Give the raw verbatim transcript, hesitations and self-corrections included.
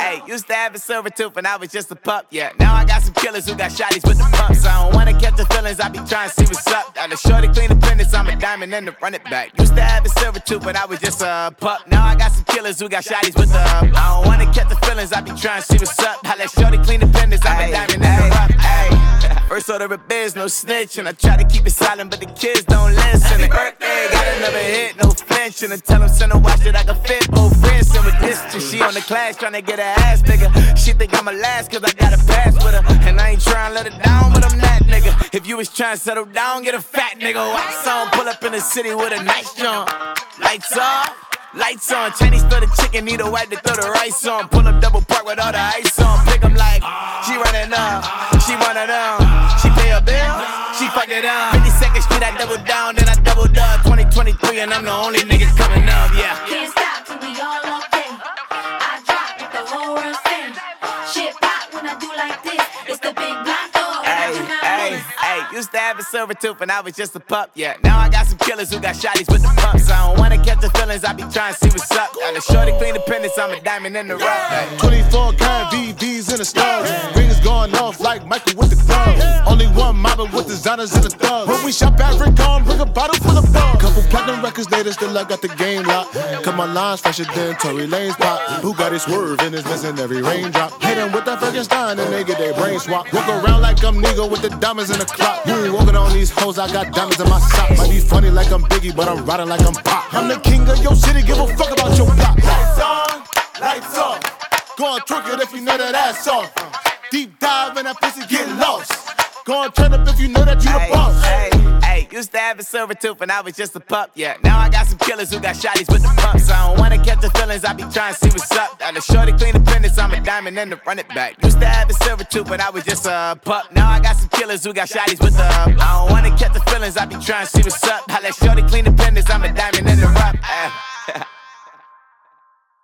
Hey, used to have a silver tooth when I was just a pup, yeah. Now I got some killers who got shotties with the pumps. I don't wanna catch the feelings, I be trying to see what's up. Now the shorty clean the pendants, I'm a diamond and to run it back. Used to have a silver tooth when I was just a pup. Now I got some killers who got shotties with the up. I don't wanna catch the feelings, I be trying to see what's up. I let shorty clean the pendants, I'm a diamond and to run it back. First order of biz, no snitch, and I try to keep it silent, but the kids don't listen. Happy birthday, got another hit, no flinch, and I tell them send a watch that I can fit both wrists. And with this, she on the class tryna get her ass nigga. She think I'm a last cause I got a pass with her, and I ain't tryna let her down, but I'm that nigga. If you was tryna settle down, get a fat nigga. Wax on, pull up in the city with a nice jump. Lights off. Lights on, Chinese throw the chicken, need a wipe to throw the rice on. Pull up double park with all the ice on. Pick 'em like, she running up, she one of them. She pay a bill, she fuck it up. fifty-second Street, I double down, then I doubled up. twenty twenty-three, and I'm the only nigga coming up, yeah. Can't stop till we all okay. I drop with the whole world spin. Shit pop when I do like this. It's the big black door. Hey, hey, hey, used to have a silver tooth when I was just a pup, yeah. Now I got some killers who got shotties with the pumps. I don't wanna catch the feelings, I be trying to see what's up. Now the shorty clean the pendants, I'm a diamond in the rough. Hey. twenty-four karat V Vs in the stars. Rings going off like Michael with the gloves. Only one mobbing with designers in the thugs. When we shop at Rick on, bring a bottle full of bug. Couple platinum records later, still I got the game locked. Cut my lines fresher than Tory Lane's pop. Who got his swerve and is missing every raindrop. Hit him with that Frankenstein and they get their brain swap. Walk around like I'm Nigga with the diamonds in the clock. You ain't walking on these hoes, I got diamonds in my socks. Might be funny like I'm Biggie, but I'm riding like I'm Pop. I'm the king of your city, give a fuck about your block. Lights on, lights off. Go and twerk it if you know that ass off. Deep dive and that pussy get lost. Go and turn up if you know that you the boss. Hey, hey, used to have a silver tooth when I was just a pup, yeah. Now I got some killers who got shotties with the pumps. I don't wanna catch the feelings, I be trying to see what's up. Now the shorty clean the pendants, I'm a diamond and to run it back. Used to have a silver tooth when I was just a pup. Now I got some killers who got shotties with the up. I don't wanna catch the feelings, I be trying to see what's up. I let shorty clean the pendants, I'm a diamond and to run it back.